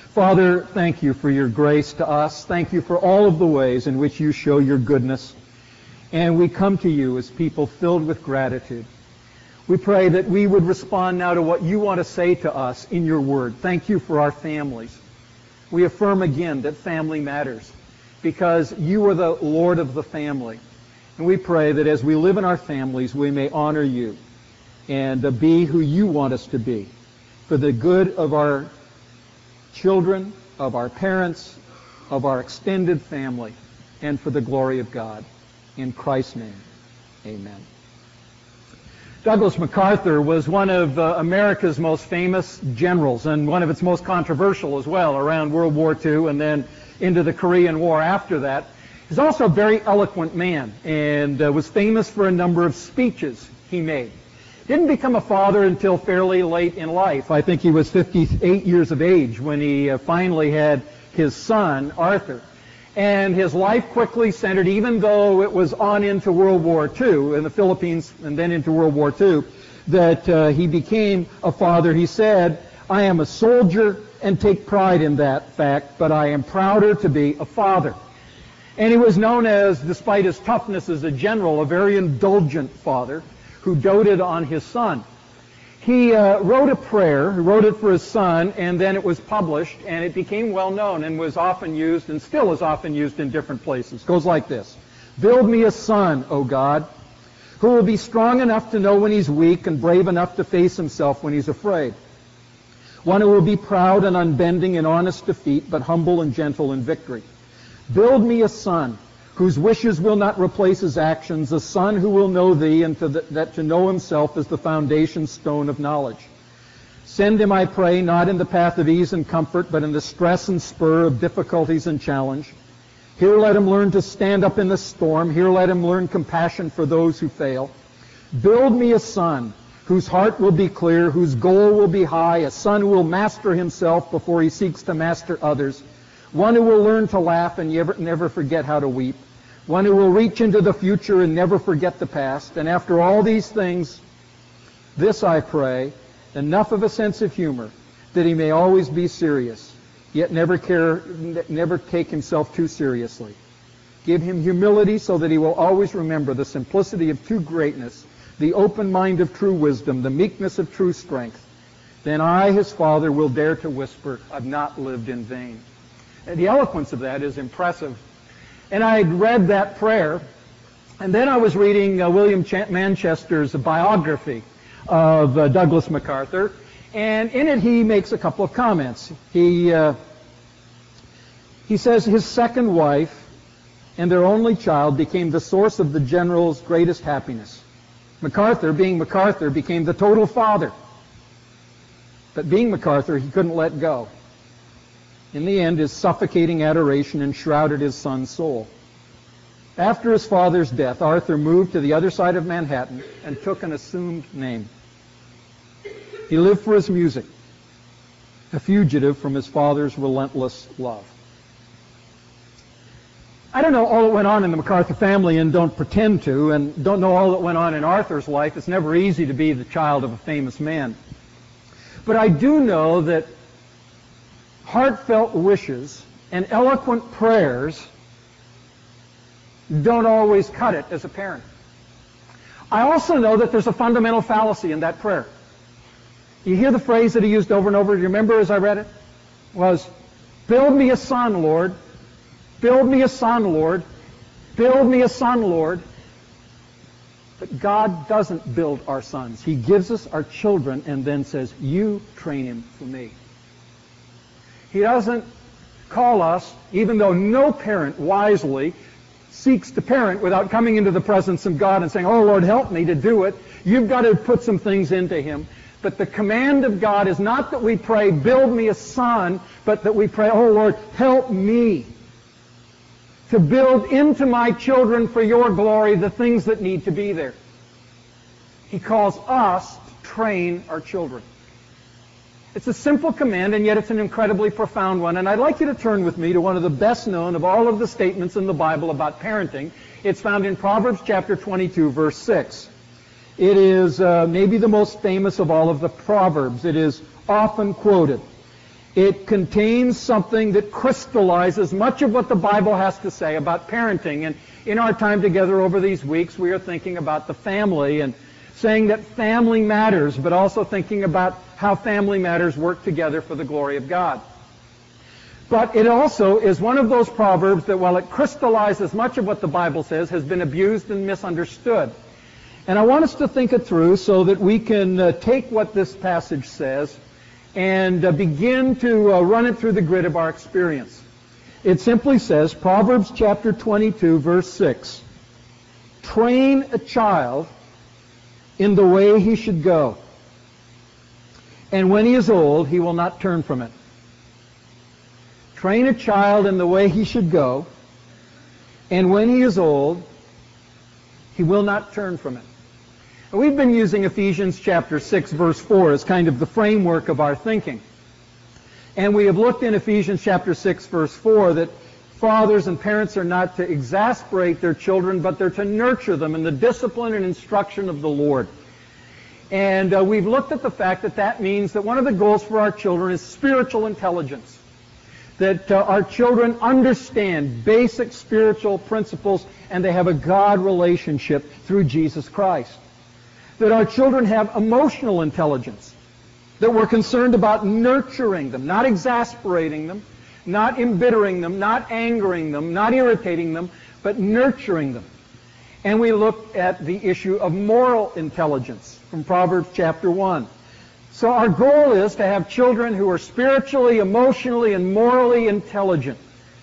Father, thank you for your grace to us. Thank you for all of the ways in which you show your goodness. And we come to you as people filled with gratitude. We pray that we would respond now to what you want to say to us in your word. Thank you for our families. We affirm again that family matters because you are the Lord of the family. And we pray that as we live in our families, we may honor you and be who you want us to be for the good of our children, of our parents, of our extended family, and for the glory of God. In Christ's name, amen. Douglas MacArthur was one of America's most famous generals and one of its most controversial as well around World War II and then into the Korean War after that. He's also a very eloquent man and was famous for a number of speeches he made. Didn't become a father until fairly late in life. I think he was 58 years of age when he finally had his son, Arthur. And his life quickly centered, even though it was on into World War II in the Philippines and then into World War II, that he became a father. He said, "I am a soldier and take pride in that fact, but I am prouder to be a father." And he was known as, despite his toughness as a general, a very indulgent father who doted on his son. He wrote a prayer, he wrote it for his son, and then it was published, and it became well known and was often used, and still is often used in different places. It goes like this: "Build me a son, O God, who will be strong enough to know when he's weak and brave enough to face himself when he's afraid. One who will be proud and unbending in honest defeat, but humble and gentle in victory. Build me a son whose wishes will not replace his actions, a son who will know thee, and that to know himself is the foundation stone of knowledge. Send him, I pray, not in the path of ease and comfort, but in the stress and spur of difficulties and challenge. Here let him learn to stand up in the storm. Here let him learn compassion for those who fail. Build me a son whose heart will be clear, whose goal will be high, a son who will master himself before he seeks to master others, one who will learn to laugh and never forget how to weep, one who will reach into the future and never forget the past. And after all these things, this I pray, enough of a sense of humor that he may always be serious, yet never take himself too seriously. Give him humility so that he will always remember the simplicity of true greatness, the open mind of true wisdom, the meekness of true strength. Then I, his father, will dare to whisper, I've not lived in vain." And the eloquence of that is impressive. And I had read that prayer, and then I was reading William Manchester's biography of Douglas MacArthur, and in it he makes a couple of comments. He says his second wife and their only child became the source of the general's greatest happiness. MacArthur, being MacArthur, became the total father. But being MacArthur, he couldn't let go. In the end, his suffocating adoration enshrouded his son's soul. After his father's death, Arthur moved to the other side of Manhattan and took an assumed name. He lived for his music, a fugitive from his father's relentless love. I don't know all that went on in the MacArthur family and don't pretend to, and don't know all that went on in Arthur's life. It's never easy to be the child of a famous man. But I do know that heartfelt wishes and eloquent prayers don't always cut it as a parent. I also know that there's a fundamental fallacy in that prayer. You hear the phrase that he used over and over. Do you remember as I read it? Was, "Build me a son, Lord. Build me a son, Lord. Build me a son, Lord." But God doesn't build our sons. He gives us our children and then says, "You train him for me." He doesn't call us, even though no parent wisely seeks to parent without coming into the presence of God and saying, "Oh, Lord, help me to do it." You've got to put some things into him. But the command of God is not that we pray, "Build me a son," but that we pray, "Oh, Lord, help me to build into my children for your glory the things that need to be there." He calls us to train our children. It's a simple command, and yet it's an incredibly profound one. And I'd like you to turn with me to one of the best known of all of the statements in the Bible about parenting. It's found in Proverbs chapter 22, verse 6. It is maybe the most famous of all of the Proverbs. It is often quoted. It contains something that crystallizes much of what the Bible has to say about parenting. And in our time together over these weeks, we are thinking about the family and saying that family matters, but also thinking about how family matters work together for the glory of God. But it also is one of those proverbs that, while it crystallizes much of what the Bible says, has been abused and misunderstood. And I want us to think it through so that we can take what this passage says and begin to run it through the grid of our experience. It simply says, Proverbs chapter 22, verse 6, "Train a child in the way he should go, and when he is old, he will not turn from it." Train a child in the way he should go, and when he is old, he will not turn from it. We've been using Ephesians chapter 6, verse 4 as kind of the framework of our thinking. And we have looked in Ephesians chapter 6, verse 4, that fathers and parents are not to exasperate their children, but they're to nurture them in the discipline and instruction of the Lord. And we've looked at the fact that that means that one of the goals for our children is spiritual intelligence. That our children understand basic spiritual principles and they have a God relationship through Jesus Christ. That our children have emotional intelligence. That we're concerned about nurturing them, not exasperating them, not embittering them, not angering them, not irritating them, but nurturing them. And we looked at the issue of moral intelligence from Proverbs chapter 1. So our goal is to have children who are spiritually, emotionally, and morally intelligent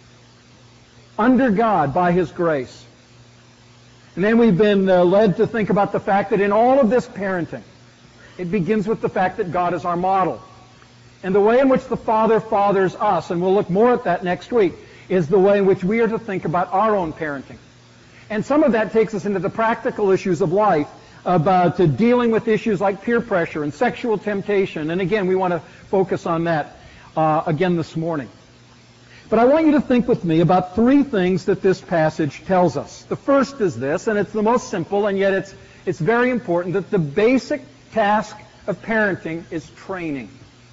under God by His grace. And then we've been led to think about the fact that in all of this parenting, it begins with the fact that God is our model. And the way in which the Father fathers us, and we'll look more at that next week, is the way in which we are to think about our own parenting. And some of that takes us into the practical issues of life, about dealing with issues like peer pressure and sexual temptation. And again, we want to focus on that again this morning. But I want you to think with me about three things that this passage tells us. The first is this, and it's the most simple, and yet it's very important, that the basic task of parenting is training.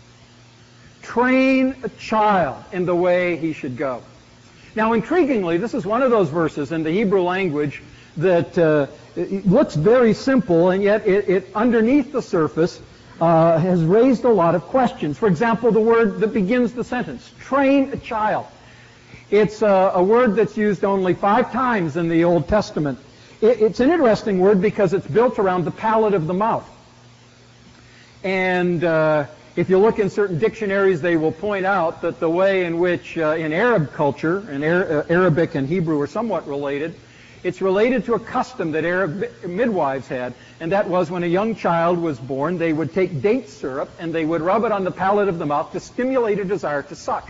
Train a child in the way he should go. Now, intriguingly, this is one of those verses in the Hebrew language that it looks very simple, and yet it underneath the surface has raised a lot of questions. For example, the word that begins the sentence, train a child. It's a word that's used only 5 times in the Old Testament. It's an interesting word because it's built around the palate of the mouth. And if you look in certain dictionaries, they will point out that the way in which in Arab culture, and Arabic and Hebrew are somewhat related, it's related to a custom that Arab midwives had, and that was when a young child was born, they would take date syrup and they would rub it on the palate of the mouth to stimulate a desire to suck.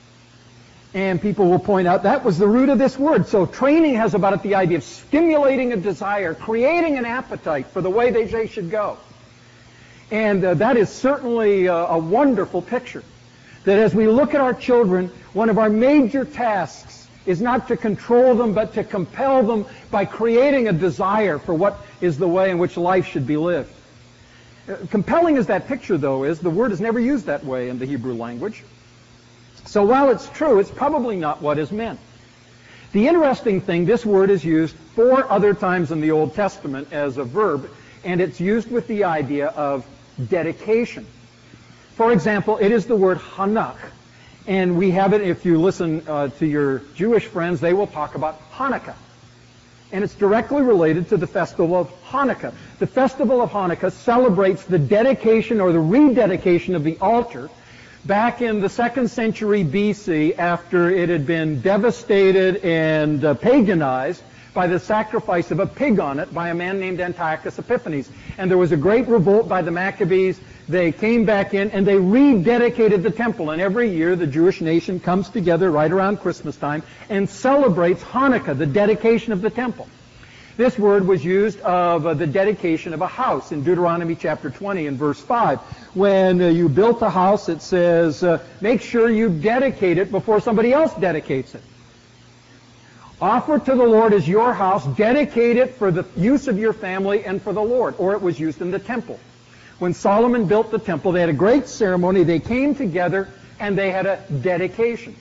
And people will point out that was the root of this word. So training has about it the idea of stimulating a desire, creating an appetite for the way they should go. And that is certainly a wonderful picture. That as we look at our children, one of our major tasks is not to control them, but to compel them by creating a desire for what is the way in which life should be lived. Compelling as that picture, though, is, the word is never used that way in the Hebrew language. So while it's true, it's probably not what is meant. The interesting thing, this word is used 4 other times in the Old Testament as a verb, and it's used with the idea of dedication. For example, it is the word hanach. And we have it, if you listen to your Jewish friends, they will talk about Hanukkah. And it's directly related to the festival of Hanukkah. The festival of Hanukkah celebrates the dedication or the rededication of the altar back in the 2nd century BC, after it had been devastated and paganized by the sacrifice of a pig on it by a man named Antiochus Epiphanes. And there was a great revolt by the Maccabees. They came back in and they rededicated the temple. And every year the Jewish nation comes together right around Christmas time and celebrates Hanukkah, the dedication of the temple. This word was used of the dedication of a house in Deuteronomy chapter 20 and verse 5. When you built a house, it says, make sure you dedicate it before somebody else dedicates it. Offer to the Lord as your house, dedicate it for the use of your family and for the Lord. Or it was used in the temple. When Solomon built the temple, they had a great ceremony. They came together and they had a dedication.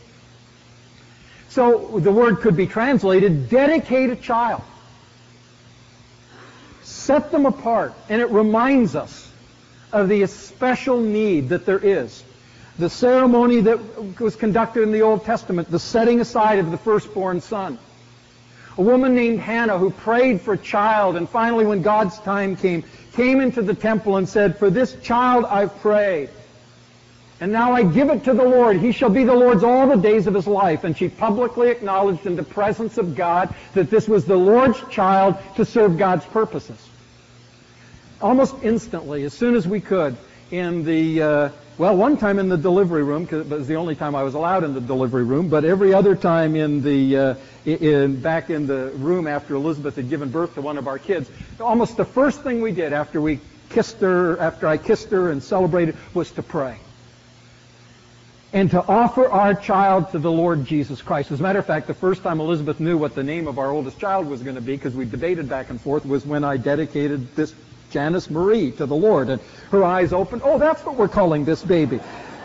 So the word could be translated, dedicate a child. Set them apart. And it reminds us of the special need that there is. The ceremony that was conducted in the Old Testament, the setting aside of the firstborn son. A woman named Hannah who prayed for a child, and finally when God's time came into the temple and said, "For this child I've prayed, and now I give it to the Lord. He shall be the Lord's all the days of his life." And she publicly acknowledged in the presence of God that this was the Lord's child to serve God's purposes. Almost instantly, as soon as we could, in the, one time in the delivery room, because it was the only time I was allowed in the delivery room, but every other time in the, back in the room after Elizabeth had given birth to one of our kids, almost the first thing we did after I kissed her and celebrated, was to pray. And to offer our child to the Lord Jesus Christ. As a matter of fact, the first time Elizabeth knew what the name of our oldest child was going to be, because we debated back and forth, was when I dedicated this Janice Marie to the Lord. And her eyes opened. "Oh, that's what we're calling this baby."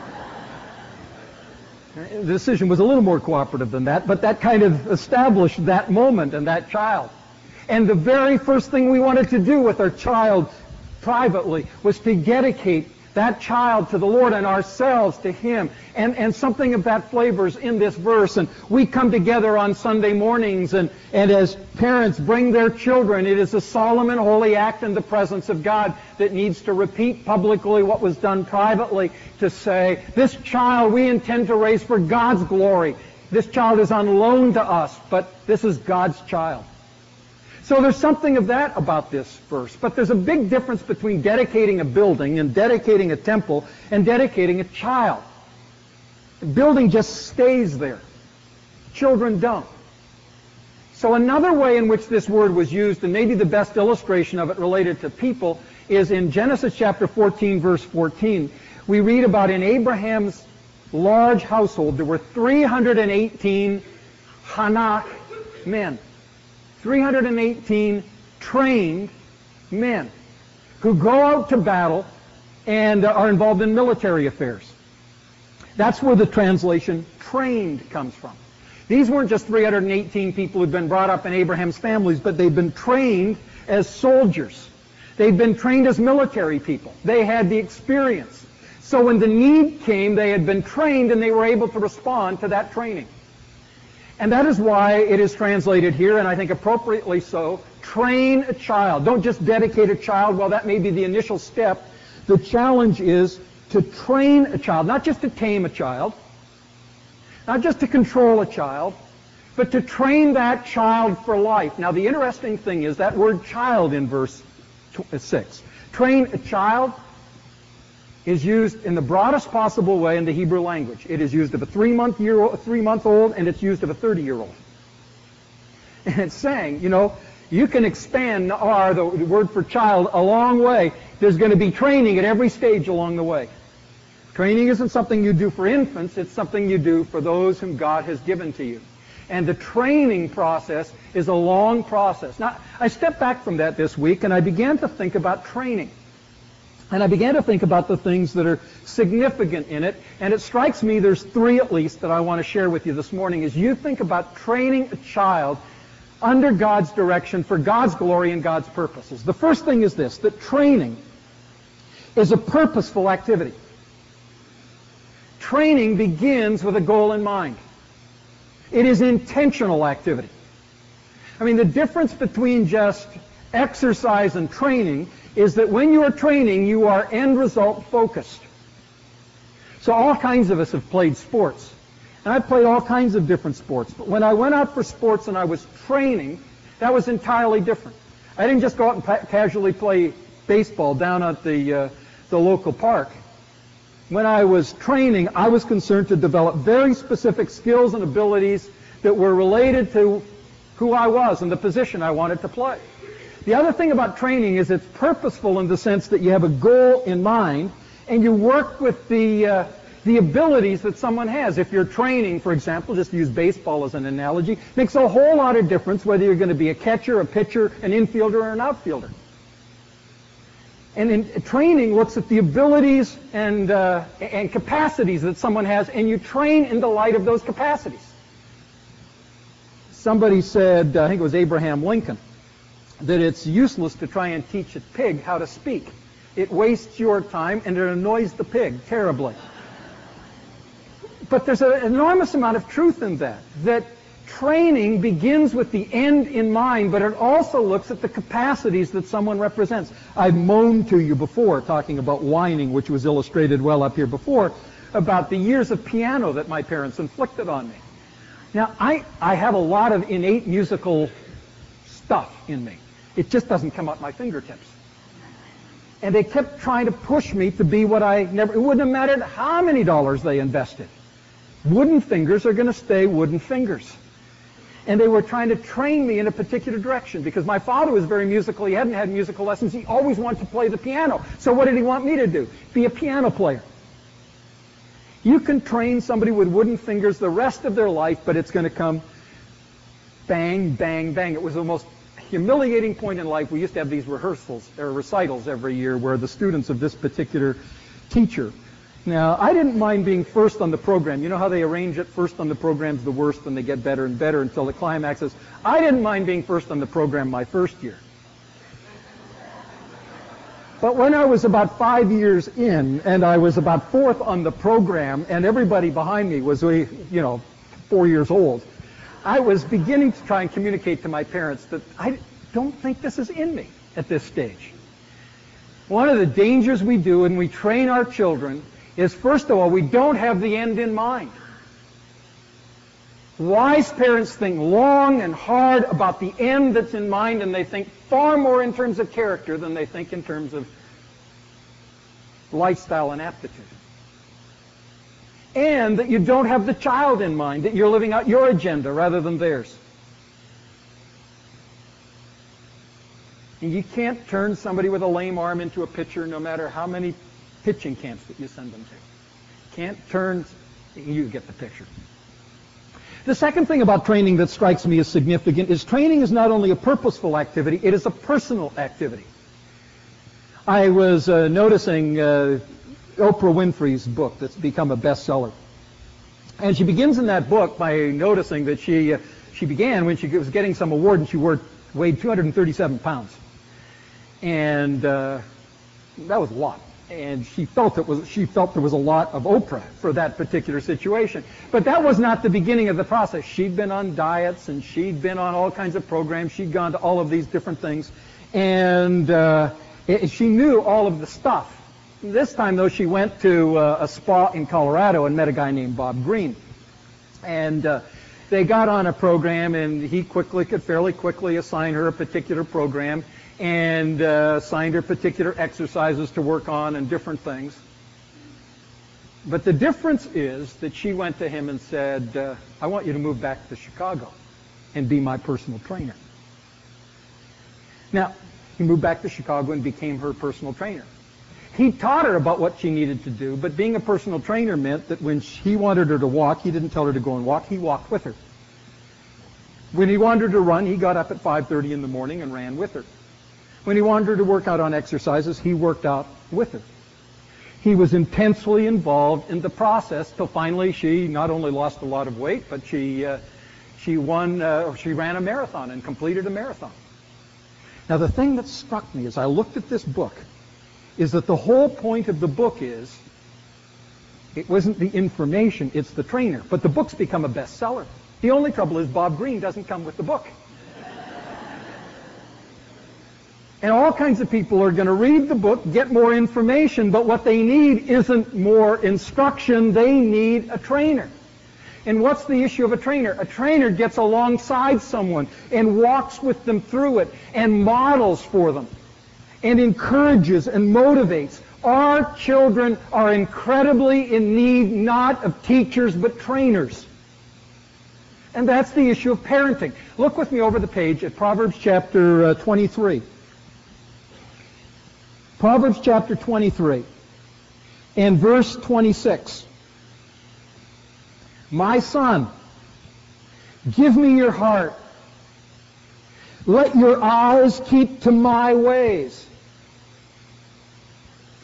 The decision was a little more cooperative than that, but that kind of established that moment and that child. And the very first thing we wanted to do with our child privately was to dedicate that child to the Lord and ourselves to Him. And something of that flavor is in this verse. And we come together on Sunday mornings and as parents bring their children, it is a solemn and holy act in the presence of God that needs to repeat publicly what was done privately, to say, this child we intend to raise for God's glory. This child is on loan to us, but this is God's child. So there's something of that about this verse. But there's a big difference between dedicating a building and dedicating a temple and dedicating a child. The building just stays there. Children don't. So another way in which this word was used, and maybe the best illustration of it related to people, is in Genesis chapter 14, verse 14. We read about in Abraham's large household, there were 318 Hanak men. 318 trained men who go out to battle and are involved in military affairs. That's where the translation trained comes from. These weren't just 318 people who'd been brought up in Abraham's families, but they'd been trained as soldiers. They'd been trained as military people. They had the experience. So when the need came, they had been trained and they were able to respond to that training. And that is why it is translated here, and I think appropriately so, train a child. Don't just dedicate a child. Well, that may be the initial step. The challenge is to train a child, not just to tame a child, not just to control a child, but to train that child for life. Now, the interesting thing is that word child in verse 6. Train a child is used in the broadest possible way in the Hebrew language. It is used of a 3-month-old, and it's used of a 30-year-old. And it's saying, you can expand the word for child a long way. There's going to be training at every stage along the way. Training isn't something you do for infants, it's something you do for those whom God has given to you. And the training process is a long process. Now, I stepped back from that this week, and I began to think about training. And I began to think about the things that are significant in it, and it strikes me there's 3 at least that I want to share with you this morning as you think about training a child under God's direction for God's glory and God's purposes. The first thing is this, that training is a purposeful activity. Training begins with a goal in mind. It is intentional activity. I mean, the difference between just exercise and training is that when you are training, you are end result focused. So all kinds of us have played sports. And I've played all kinds of different sports. But when I went out for sports and I was training, that was entirely different. I didn't just go out and casually play baseball down at the local park. When I was training, I was concerned to develop very specific skills and abilities that were related to who I was and the position I wanted to play. The other thing about training is it's purposeful in the sense that you have a goal in mind and you work with the abilities that someone has. If you're training, for example, just to use baseball as an analogy, makes a whole lot of difference whether you're going to be a catcher, a pitcher, an infielder, or an outfielder. And training looks at the abilities and capacities that someone has, and you train in the light of those capacities. Somebody said, I think it was Abraham Lincoln, that it's useless to try and teach a pig how to speak. It wastes your time and it annoys the pig terribly. But there's an enormous amount of truth in that training begins with the end in mind, but it also looks at the capacities that someone represents. I've moaned to you before, talking about whining, which was illustrated well up here before, about the years of piano that my parents inflicted on me. Now, I have a lot of innate musical stuff in me. It just doesn't come out my fingertips. And they kept trying to push me to be what it wouldn't have mattered how many dollars they invested. Wooden fingers are going to stay wooden fingers. And they were trying to train me in a particular direction because my father was very musical. He hadn't had musical lessons. He always wanted to play the piano. So what did he want me to do? Be a piano player. You can train somebody with wooden fingers the rest of their life, but it's going to come bang, bang, bang. It was the most humiliating point in life. We used to have these recitals every year where the students of this particular teacher. Now, I didn't mind being first on the program. You know how they arrange it? First on the program's the worst, and they get better and better until the climax is. I didn't mind being first on the program my first year. But when I was about 5 years in, and I was about fourth on the program, and everybody behind me was, 4 years old, I was beginning to try and communicate to my parents that I don't think this is in me at this stage. One of the dangers we do when we train our children is, first of all, we don't have the end in mind. Wise parents think long and hard about the end that's in mind, and they think far more in terms of character than they think in terms of lifestyle and aptitude. And that you don't have the child in mind, that you're living out your agenda rather than theirs. And you can't turn somebody with a lame arm into a pitcher no matter how many pitching camps that you send them to. Can't turn, you get the picture. The second thing about training that strikes me as significant is training is not only a purposeful activity, it is a personal activity. I was noticing Oprah Winfrey's book that's become a bestseller. And she begins in that book by noticing that she began when she was getting some award and she weighed 237 pounds. And that was a lot. And she felt there was a lot of Oprah for that particular situation. But that was not the beginning of the process. She'd been on diets and she'd been on all kinds of programs. She'd gone to all of these different things. And she knew all of the stuff. This time, though, she went to a spa in Colorado and met a guy named Bob Greene. And they got on a program, and he could fairly quickly assign her a particular program and assigned her particular exercises to work on and different things. But the difference is that she went to him and said, I want you to move back to Chicago and be my personal trainer. Now, he moved back to Chicago and became her personal trainer. He taught her about what she needed to do, but being a personal trainer meant that when he wanted her to walk, he didn't tell her to go and walk, he walked with her. When he wanted her to run, he got up at 5:30 in the morning and ran with her. When he wanted her to work out on exercises, he worked out with her. He was intensely involved in the process till finally she not only lost a lot of weight, but she ran a marathon and completed a marathon. Now, the thing that struck me as I looked at this book is that the whole point of the book is, it wasn't the information, it's the trainer. But the book's become a bestseller. The only trouble is Bob Greene doesn't come with the book. And all kinds of people are going to read the book, get more information, but what they need isn't more instruction, they need a trainer. And what's the issue of a trainer? A trainer gets alongside someone and walks with them through it and models for them and encourages and motivates. Our children are incredibly in need not of teachers but trainers. And that's the issue of parenting. Look with me over the page at Proverbs chapter 23. Proverbs chapter 23 and verse 26. My son, give me your heart. Let your eyes keep to my ways.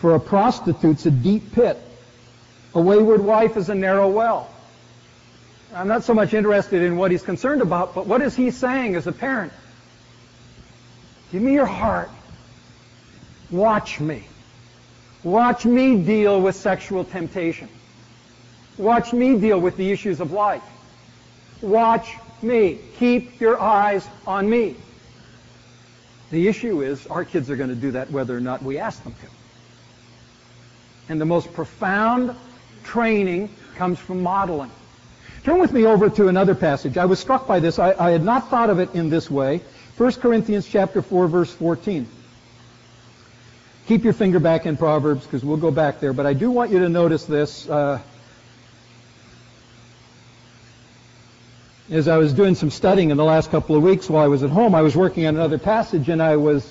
For a prostitute's a deep pit. A wayward wife is a narrow well. I'm not so much interested in what he's concerned about, but what is he saying as a parent? Give me your heart. Watch me. Watch me deal with sexual temptation. Watch me deal with the issues of life. Watch me. Keep your eyes on me. The issue is our kids are going to do that whether or not we ask them to. And the most profound training comes from modeling. Turn with me over to another passage. I was struck by this. I had not thought of it in this way. 1 Corinthians chapter 4, verse 14. Keep your finger back in Proverbs because we'll go back there. But I do want you to notice this. As I was doing some studying in the last couple of weeks while I was at home, I was working on another passage, and I was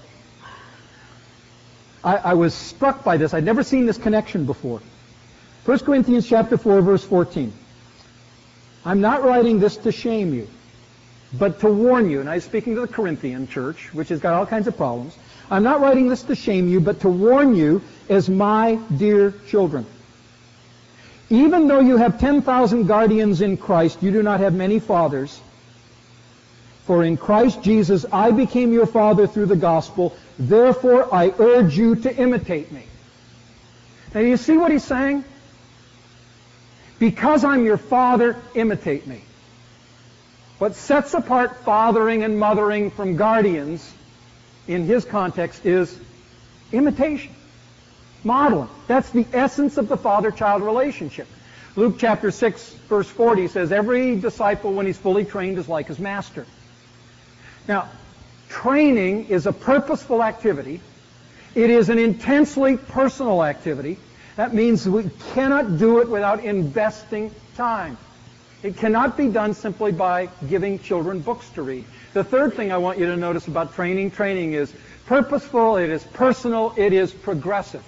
struck by this. I'd never seen this connection before. 1 Corinthians chapter 4, verse 14. I'm not writing this to shame you, but to warn you. And I was speaking to the Corinthian church, which has got all kinds of problems. I'm not writing this to shame you, but to warn you as my dear children. Even though you have 10,000 guardians in Christ, you do not have many fathers. For in Christ Jesus I became your father through the gospel. Therefore I urge you to imitate me. Now do you see what he's saying? Because I'm your father, imitate me. What sets apart fathering and mothering from guardians in his context is imitation. Modeling. That's the essence of the father-child relationship. Luke chapter 6, verse 40 says, every disciple, when he's fully trained, is like his master. Now, training is a purposeful activity. It is an intensely personal activity. That means we cannot do it without investing time. It cannot be done simply by giving children books to read. The third thing I want you to notice about training is purposeful, it is personal, it is progressive.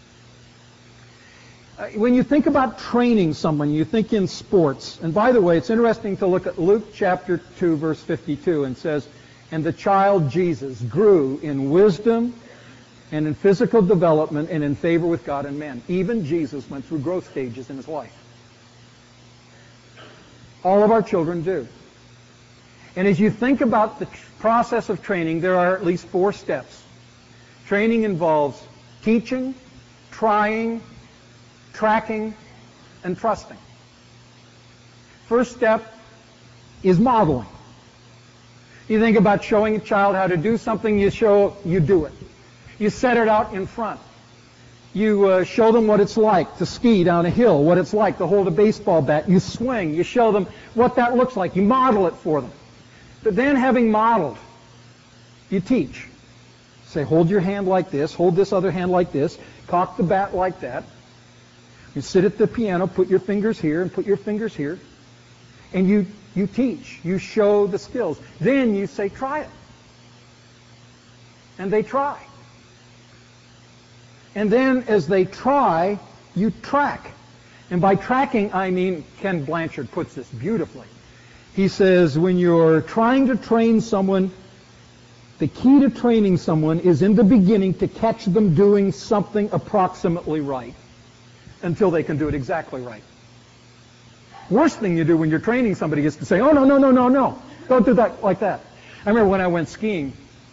When you think about training someone, you think in sports. And by the way, it's interesting to look at Luke chapter 2, verse 52, and says, and the child Jesus grew in wisdom and in physical development and in favor with God and men. Even Jesus went through growth stages in his life. All of our children do. And as you think about the process of training, there are at least 4 steps. Training involves teaching, trying, tracking, and trusting. First step is modeling. You think about showing a child how to do something, you do it. You set it out in front. You show them what it's like to ski down a hill, what it's like to hold a baseball bat. You swing. You show them what that looks like. You model it for them. But then having modeled, you teach. Say, hold your hand like this, hold this other hand like this, cock the bat like that. You sit at the piano, put your fingers here and put your fingers here, and you teach. You show the skills. Then you say, try it. And they try. And then as they try, you track. And by tracking, I mean, Ken Blanchard puts this beautifully. He says, when you're trying to train someone, the key to training someone is in the beginning to catch them doing something approximately right until they can do it exactly right. Worst thing you do when you're training somebody is to say, oh, no. Don't do that like that. I remember when I went skiing,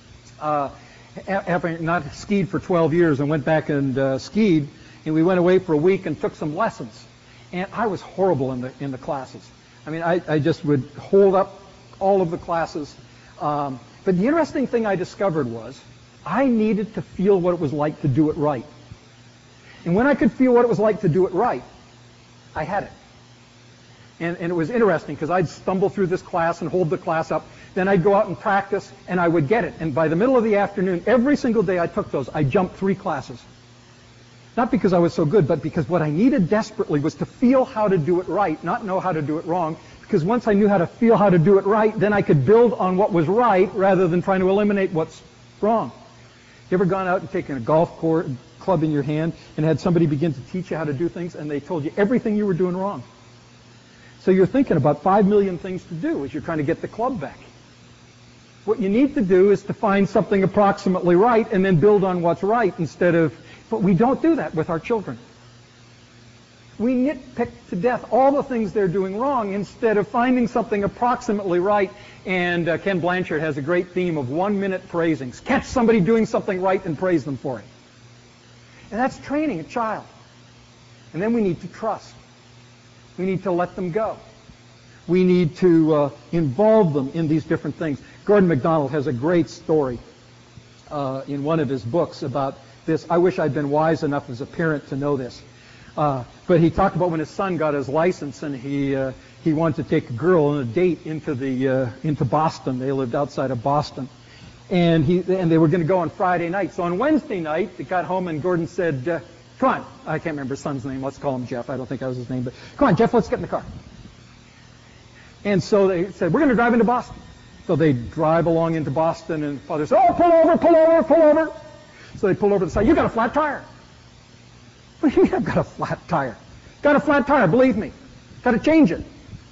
after not skied for 12 years and went back and skied, and we went away for a week and took some lessons. And I was horrible in the classes. I mean, I just would hold up all of the classes. But the interesting thing I discovered was I needed to feel what it was like to do it right. And when I could feel what it was like to do it right, I had it. And it was interesting because I'd stumble through this class and hold the class up. Then I'd go out and practice, and I would get it. And by the middle of the afternoon, every single day I took those, I jumped 3 classes. Not because I was so good, but because what I needed desperately was to feel how to do it right, not know how to do it wrong. Because once I knew how to feel how to do it right, then I could build on what was right rather than trying to eliminate what's wrong. You ever gone out and taken a golf club in your hand and had somebody begin to teach you how to do things, and they told you everything you were doing wrong? So you're thinking about 5 million things to do as you're trying to get the club back. What you need to do is to find something approximately right and then build on what's right instead of But we don't do that with our children. We nitpick to death all the things they're doing wrong instead of finding something approximately right. And Ken Blanchard has a great theme of 1-minute praisings. Catch somebody doing something right and praise them for it. And that's training a child. And then we need to trust. We need to let them go. We need to involve them in these different things. Gordon MacDonald has a great story in one of his books about this. I wish I'd been wise enough as a parent to know this. But he talked about when his son got his license and he wanted to take a girl on a date into Boston. They lived outside of Boston. And they were going to go on Friday night. So on Wednesday night, they got home and Gordon said, come on. I can't remember his son's name. Let's call him Jeff. I don't think that was his name. But come on, Jeff, let's get in the car. And so they said, we're going to drive into Boston. So they drive along into Boston, and Father said, oh, pull over, pull over, pull over. So they pull over to the side. You got a flat tire. What do you mean I've got a flat tire? Got a flat tire, believe me. Got to change it.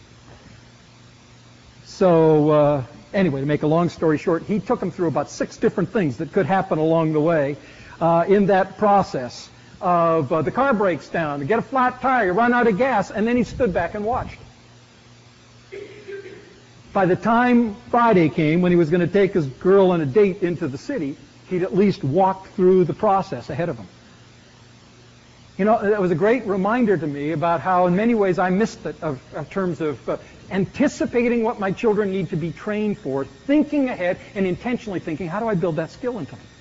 So anyway, to make a long story short, he took them through about 6 different things that could happen along the way in that process of the car breaks down, you get a flat tire, you run out of gas, and then he stood back and watched. By the time Friday came, when he was going to take his girl on a date into the city, he'd at least walked through the process ahead of him. You know, that was a great reminder to me about how in many ways I missed it in terms of anticipating what my children need to be trained for, thinking ahead, and intentionally thinking, how do I build that skill into them?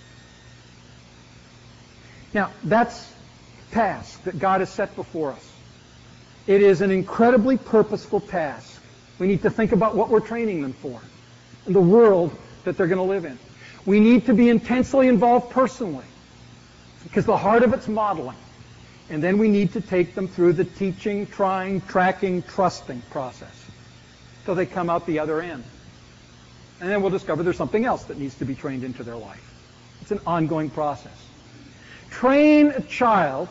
Now, that's a task that God has set before us. It is an incredibly purposeful task. We need to think about what we're training them for and the world that they're going to live in. We need to be intensely involved personally because the heart of it's modeling. And then we need to take them through the teaching, trying, tracking, trusting process till they come out the other end. And then we'll discover there's something else that needs to be trained into their life. It's an ongoing process. Train a child,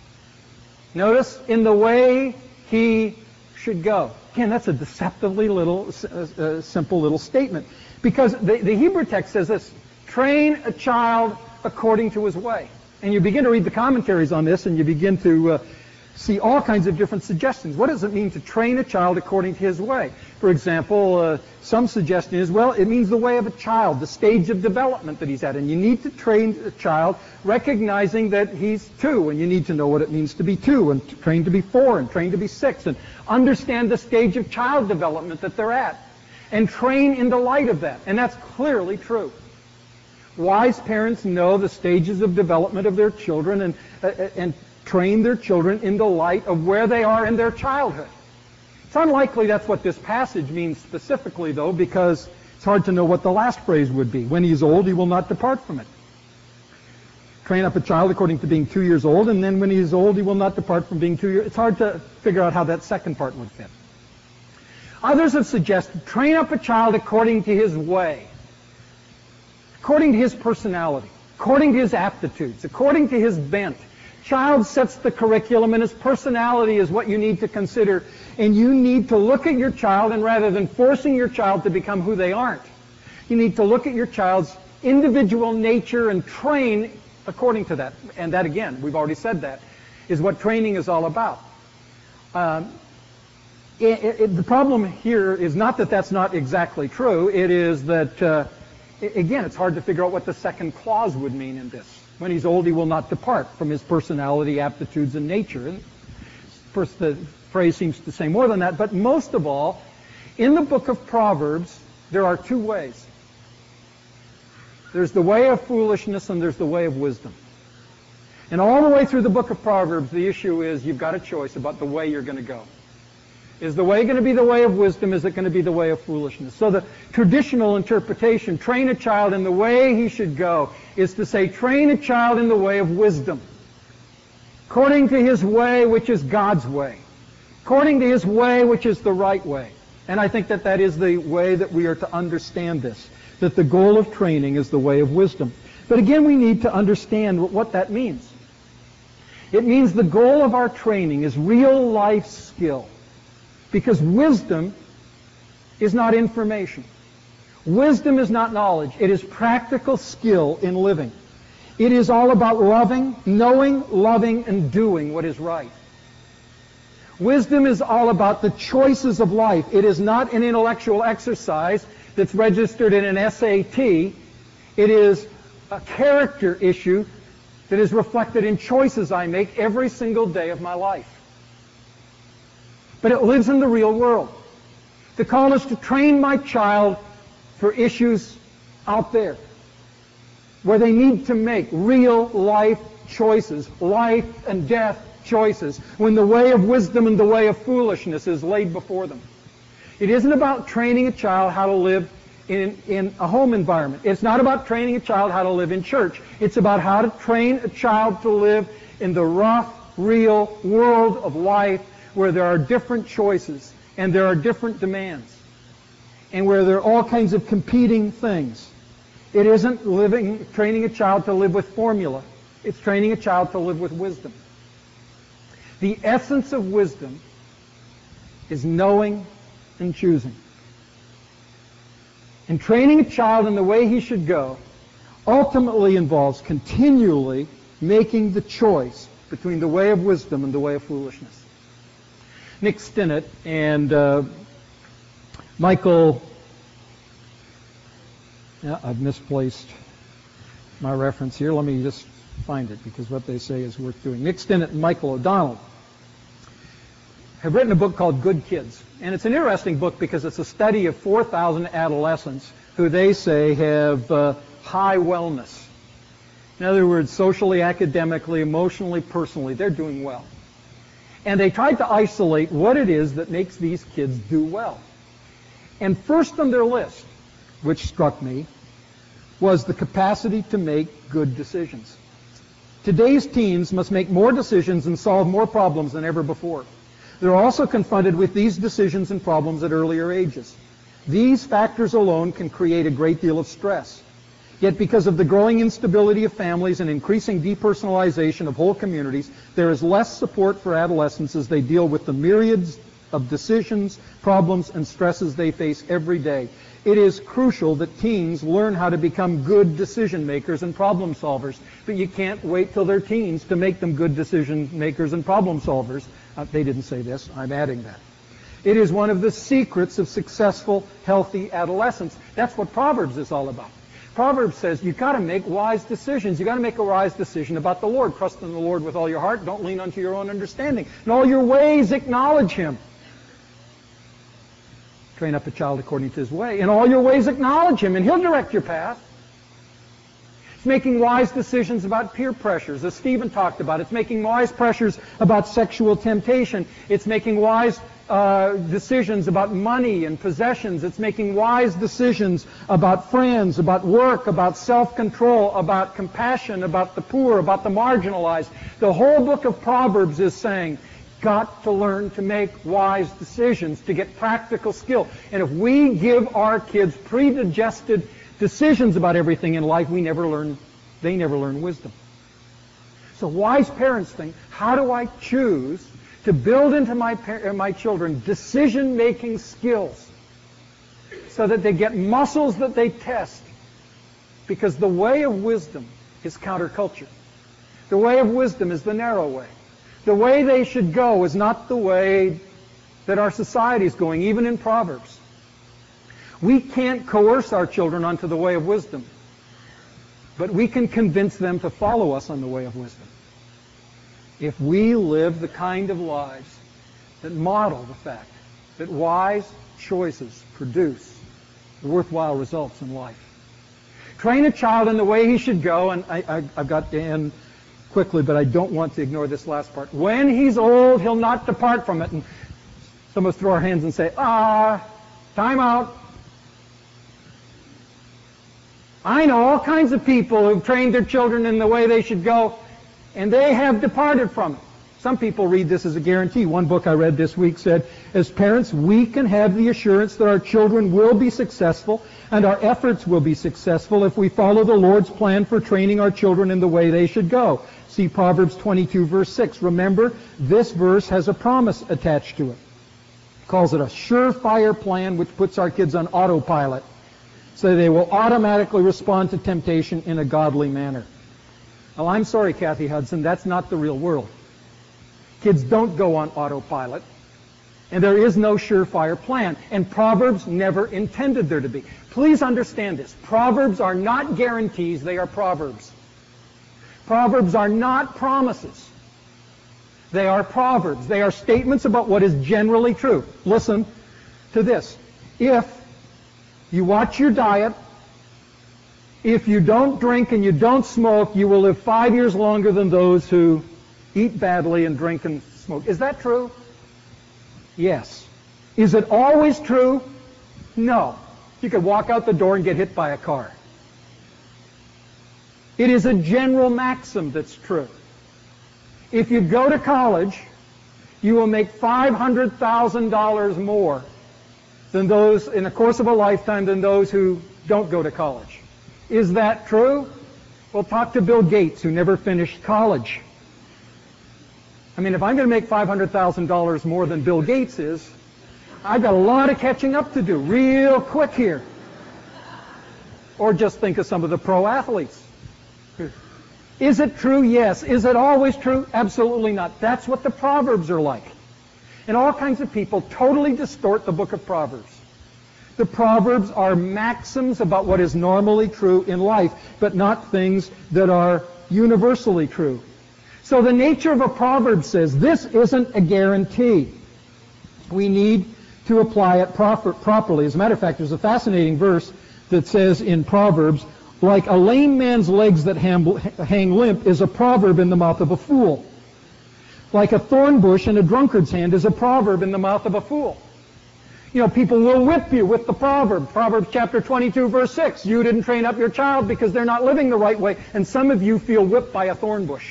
notice, in the way he should go. Again, that's a deceptively simple little statement. Because the Hebrew text says this, train a child according to his way. And you begin to read the commentaries on this and you begin to see all kinds of different suggestions. What does it mean to train a child according to his way? For example, some suggestion is, well, it means the way of a child, the stage of development that he's at. And you need to train a child recognizing that he's 2, and you need to know what it means to be 2, and train to be 4, and train to be 6, and understand the stage of child development that they're at, and train in the light of that. And that's clearly true. Wise parents know the stages of development of their children and train their children in the light of where they are in their childhood. It's unlikely that's what this passage means specifically, though, because it's hard to know what the last phrase would be. When he is old, he will not depart from it. Train up a child according to being 2 years old, and then when he is old, he will not depart from being 2 years. It's hard to figure out how that second part would fit. Others have suggested train up a child according to his way, according to his personality, according to his aptitudes, according to his bent. Child sets the curriculum, and his personality is what you need to consider. And you need to look at your child, and rather than forcing your child to become who they aren't, you need to look at your child's individual nature and train according to that. And that, again, we've already said that, is what training is all about. The problem here is not that that's not exactly true. It is that, again, it's hard to figure out what the second clause would mean in this. When he's old, he will not depart from his personality, aptitudes, and nature. And first, the phrase seems to say more than that. But most of all, in the book of Proverbs, there are 2 ways. There's the way of foolishness and there's the way of wisdom. And all the way through the book of Proverbs, the issue is you've got a choice about the way you're going to go. Is the way going to be the way of wisdom? Is it going to be the way of foolishness? So the traditional interpretation, train a child in the way he should go, is to say, train a child in the way of wisdom, according to his way, which is God's way, according to his way, which is the right way. And I think that that is the way that we are to understand this, that the goal of training is the way of wisdom. But again, we need to understand what that means. It means the goal of our training is real life skill. Because wisdom is not information. Wisdom is not knowledge. It is practical skill in living. It is all about knowing, loving, and doing what is right. Wisdom is all about the choices of life. It is not an intellectual exercise that's registered in an SAT. It is a character issue that is reflected in choices I make every single day of my life. But it lives in the real world. The call is to train my child for issues out there, where they need to make real life choices, life and death choices, when the way of wisdom and the way of foolishness is laid before them. It isn't about training a child how to live in a home environment. It's not about training a child how to live in church. It's about how to train a child to live in the rough, real world of life, where there are different choices and there are different demands, and where there are all kinds of competing things. It isn't training a child to live with formula. It's training a child to live with wisdom. The essence of wisdom is knowing and choosing. And training a child in the way he should go ultimately involves continually making the choice between the way of wisdom and the way of foolishness. Nick Stinnett and Michael... Yeah, I've misplaced my reference here. Let me just find it, because what they say is worth doing. Nick Stinnett and Michael O'Donnell have written a book called Good Kids. And it's an interesting book because it's a study of 4,000 adolescents who they say have high wellness. In other words, socially, academically, emotionally, personally, they're doing well. And they tried to isolate what it is that makes these kids do well. And first on their list, which struck me, was the capacity to make good decisions. Today's teens must make more decisions and solve more problems than ever before. They're also confronted with these decisions and problems at earlier ages. These factors alone can create a great deal of stress. Yet because of the growing instability of families and increasing depersonalization of whole communities, there is less support for adolescents as they deal with the myriads of decisions, problems, and stresses they face every day. It is crucial that teens learn how to become good decision makers and problem solvers, but you can't wait till they're teens to make them good decision makers and problem solvers. They didn't say this, I'm adding that. It is one of the secrets of successful, healthy adolescence. That's what Proverbs is all about. Proverbs says you've got to make wise decisions. You've got to make a wise decision about the Lord. Trust in the Lord with all your heart. Don't lean unto your own understanding. In all your ways acknowledge Him. Train up a child according to His way. In all your ways acknowledge Him, and He'll direct your path. It's making wise decisions about peer pressures, as Stephen talked about. It's making wise pressures about sexual temptation. It's making wise decisions about money and possessions. It's making wise decisions about friends, about work, about self-control, about compassion, about the poor, about the marginalized. The whole book of Proverbs is saying, got to learn to make wise decisions, to get practical skill. And if we give our kids predigested decisions about everything in life, they never learn wisdom. So wise parents think, how do I choose to build into my children decision-making skills so that they get muscles that they test? Because the way of wisdom is counterculture. The way of wisdom is the narrow way. The way they should go is not the way that our society is going, even in Proverbs. We can't coerce our children onto the way of wisdom, but we can convince them to follow us on the way of wisdom. If we live the kind of lives that model the fact that wise choices produce worthwhile results in life. Train a child in the way he should go, and I've got to end quickly, but I don't want to ignore this last part. When he's old, he'll not depart from it. And some of us throw our hands and say, time out. I know all kinds of people who've trained their children in the way they should go, and they have departed from it. Some people read this as a guarantee. One book I read this week said, as parents, we can have the assurance that our children will be successful and our efforts will be successful if we follow the Lord's plan for training our children in the way they should go. See Proverbs 22, verse 6. Remember, this verse has a promise attached to it. It calls it a surefire plan which puts our kids on autopilot so they will automatically respond to temptation in a godly manner. Well, I'm sorry, Kathy Hudson, that's not the real world. Kids don't go on autopilot, and there is no surefire plan, and Proverbs never intended there to be. Please understand this. Proverbs are not guarantees, they are proverbs. Proverbs are not promises. They are proverbs. They are statements about what is generally true. Listen to this. If you watch your diet, if you don't drink and you don't smoke, you will live 5 years longer than those who eat badly and drink and smoke. Is that true? Yes. Is it always true? No. You could walk out the door and get hit by a car. It is a general maxim that's true. If you go to college, you will make $500,000 more than those in the course of a lifetime than those who don't go to college. Is that true? Well, talk to Bill Gates, who never finished college. I mean, if I'm going to make $500,000 more than Bill Gates is, I've got a lot of catching up to do real quick here. Or just think of some of the pro athletes. Is it true? Yes. Is it always true? Absolutely not. That's what the Proverbs are like. And all kinds of people totally distort the book of Proverbs. The Proverbs are maxims about what is normally true in life, but not things that are universally true. So the nature of a proverb says this isn't a guarantee. We need to apply it properly. As a matter of fact, there's a fascinating verse that says in Proverbs, like a lame man's legs that hang limp is a proverb in the mouth of a fool. Like a thorn bush in a drunkard's hand is a proverb in the mouth of a fool. You know, people will whip you with the proverb. Proverbs chapter 22, verse 6. You didn't train up your child because they're not living the right way. And some of you feel whipped by a thorn bush.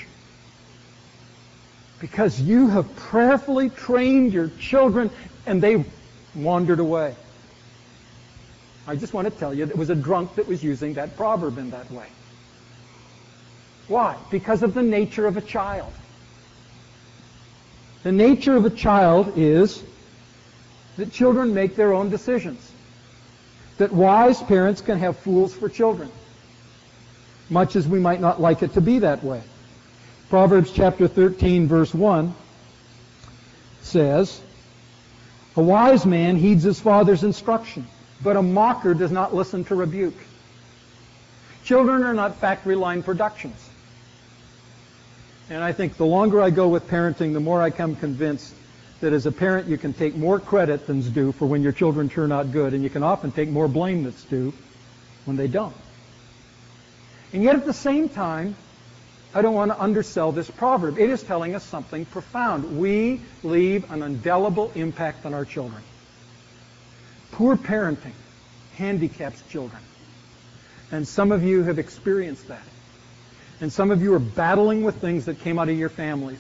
Because you have prayerfully trained your children and they wandered away. I just want to tell you, it was a drunk that was using that proverb in that way. Why? Because of the nature of a child. The nature of a child is that children make their own decisions. That wise parents can have fools for children, much as we might not like it to be that way. Proverbs chapter 13, verse 1 says, a wise man heeds his father's instruction, but a mocker does not listen to rebuke. Children are not factory line productions. And I think the longer I go with parenting, the more I come convinced that as a parent you can take more credit than's due for when your children turn out good, and you can often take more blame that's due when they don't. And yet at the same time, I don't want to undersell this proverb. It is telling us something profound. We leave an indelible impact on our children. Poor parenting handicaps children. And some of you have experienced that. And some of you are battling with things that came out of your families.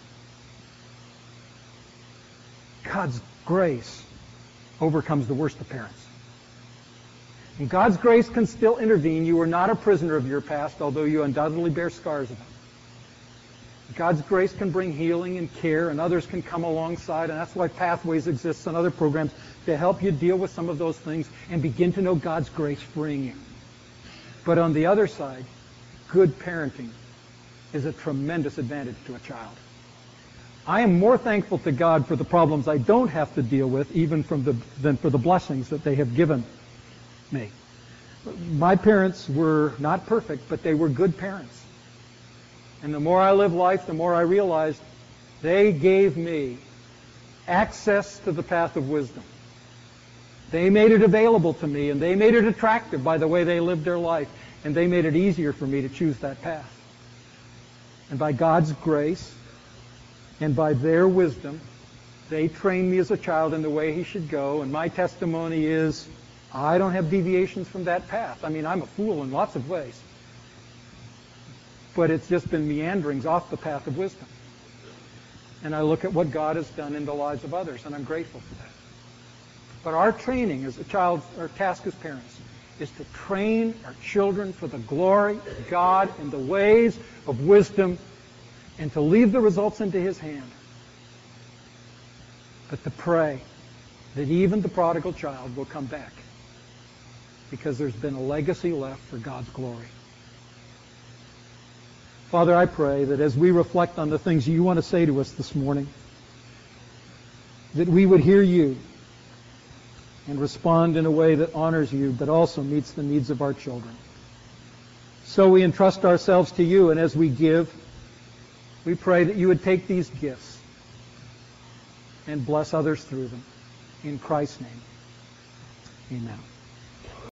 God's grace overcomes the worst of parents. And God's grace can still intervene. You are not a prisoner of your past, although you undoubtedly bear scars of it. God's grace can bring healing and care, and others can come alongside, and that's why Pathways exists and other programs to help you deal with some of those things and begin to know God's grace freeing you. But on the other side, good parenting is a tremendous advantage to a child. I am more thankful to God for the problems I don't have to deal with, even than for the blessings that they have given me. My parents were not perfect, but they were good parents. And the more I lived life, the more I realized they gave me access to the path of wisdom. They made it available to me, and they made it attractive by the way they lived their life, and they made it easier for me to choose that path. And by God's grace and by their wisdom, they trained me as a child in the way He should go, and my testimony is I don't have deviations from that path. I mean, I'm a fool in lots of ways. But it's just been meanderings off the path of wisdom. And I look at what God has done in the lives of others, and I'm grateful for that. But our training as a child, our task as parents, is to train our children for the glory of God in the ways of wisdom and to leave the results into His hand. But to pray that even the prodigal child will come back because there's been a legacy left for God's glory. Father, I pray that as we reflect on the things you want to say to us this morning, that we would hear you and respond in a way that honors you, but also meets the needs of our children. So we entrust ourselves to you, and as we give, we pray that you would take these gifts and bless others through them. In Christ's name, amen.